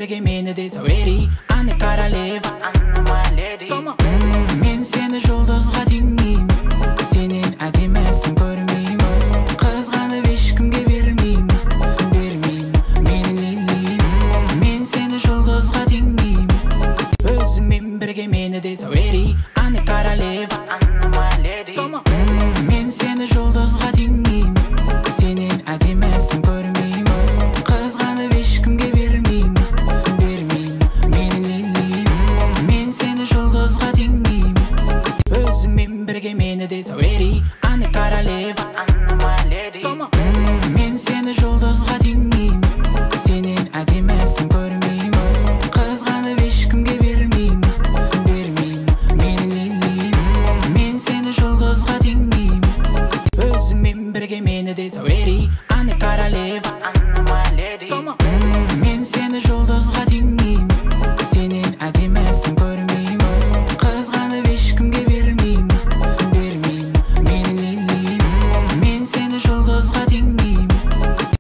бірге мені де зәуери Анна королева, Анна my lady. Мен сені жұлдызға теңеймін, сенен әдемісін көрмеймін. Қызғанып ешкімге бермеймін, менің лилиім. Мен сені жұлдызға теңеймін, өзіңмен бірге мені де зәуери Анна королева, Анна my lady. Мен сені жұлдызға теңеймін, сенен әдемісін көрмеймін. Қызғанып ешкімге бермеймін, менің лилиім. Мен сені жұлдызға теңеймін, өзіңмен бірге мені де зәуери Анна королева, Анна my lady. Мен сені жұлдызға теңеймін, сенен әдемісін көрмеймін. Қызғанып ешкімге бермеймін, менің лилиім. Мен сені жұлдызға теңеймін, өзіңмен бірге мені де зәуери Анна королева, Анна my lady. Мен сені жұлдызға